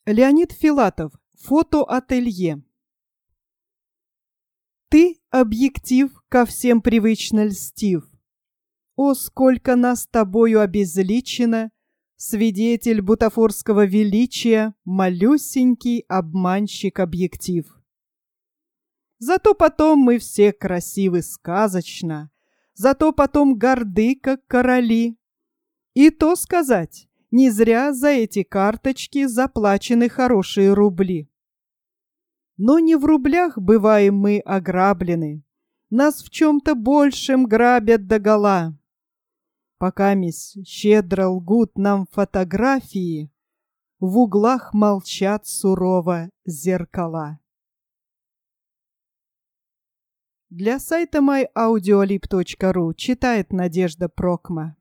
Леонид Филатов. Фотоателье. Ты, объектив, ко всем привычно льстив. О, сколько нас тобою обезличено, свидетель бутафорского величия, малюсенький обманщик-объектив. Зато потом мы все красивы сказочно, зато потом горды, как короли. И то сказать, не зря за эти карточки заплачены хорошие рубли. Но не в рублях бываем мы ограблены, нас в чем-то большем грабят догола. Покамись щедро лгут нам фотографии, в углах молчат сурово зеркала. Для сайта myaudiolib.ru читает Надежда Прокма.